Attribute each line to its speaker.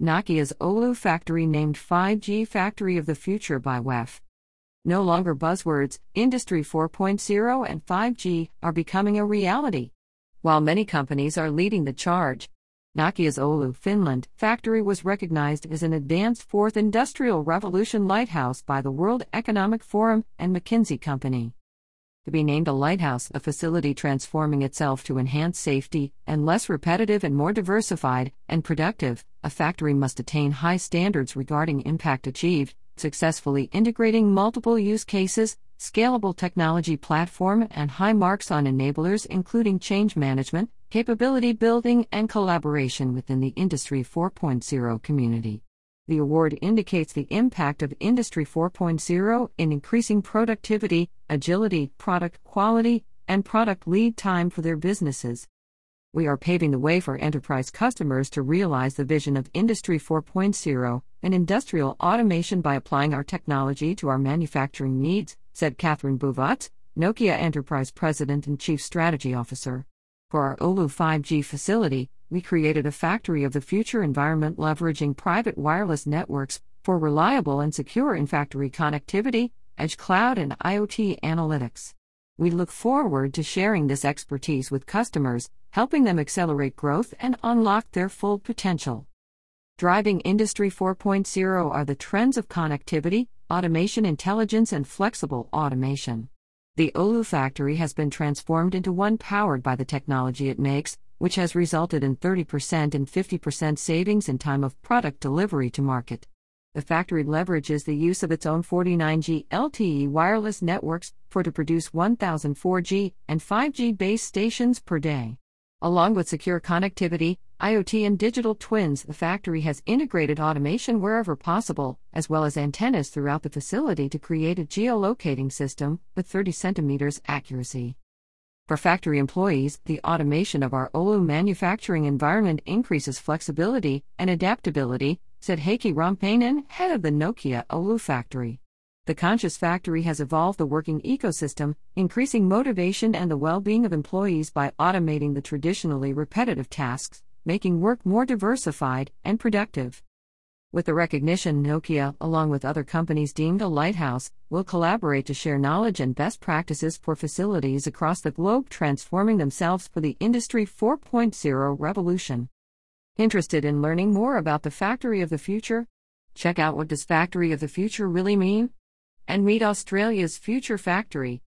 Speaker 1: Nokia's Oulu factory named 5G Factory of the Future by WEF. No longer buzzwords, Industry 4.0 and 5G are becoming a reality. While many companies are leading the charge, Nokia's Oulu, Finland, factory was recognized as an advanced Fourth Industrial Revolution lighthouse by the World Economic Forum and McKinsey Company. To be named a lighthouse, a facility transforming itself to enhance safety and less repetitive and more diversified and productive, a factory must attain high standards regarding impact achieved, successfully integrating multiple use cases, scalable technology platform, and high marks on enablers including change management, capability building, and collaboration within the Industry 4.0 community. The award indicates the impact of Industry 4.0 in increasing productivity, agility, product quality, and product lead time for their businesses. We are paving the way for enterprise customers to realize the vision of Industry 4.0 and industrial automation by applying our technology to our manufacturing needs, said Catherine Bouvat, Nokia Enterprise President and Chief Strategy Officer. For our Oulu 5G facility, we created a factory of the future environment leveraging private wireless networks for reliable and secure in-factory connectivity, edge cloud, and IoT analytics. We look forward to sharing this expertise with customers, helping them accelerate growth and unlock their full potential. Driving Industry 4.0 are the trends of connectivity, automation intelligence, and flexible automation. The Oulu factory has been transformed into one powered by the technology it makes, which has resulted in 30% and 50% savings in time of product delivery to market. The factory leverages the use of its own 49G LTE wireless networks to produce 1,000 4G and 5G base stations per day. Along with secure connectivity, IoT, and digital twins, the factory has integrated automation wherever possible, as well as antennas throughout the facility to create a geolocating system with 30 centimeters accuracy. For factory employees, the automation of our Oulu manufacturing environment increases flexibility and adaptability, said Heikki Rampainen, head of the Nokia Oulu factory. The conscious factory has evolved the working ecosystem, increasing motivation and the well-being of employees by automating the traditionally repetitive tasks, making work more diversified and productive. With the recognition, Nokia, along with other companies deemed a lighthouse, will collaborate to share knowledge and best practices for facilities across the globe transforming themselves for the Industry 4.0 revolution. Interested in learning more about the Factory of the Future? Check out What Does Factory of the Future really mean? And meet Australia's Future Factory.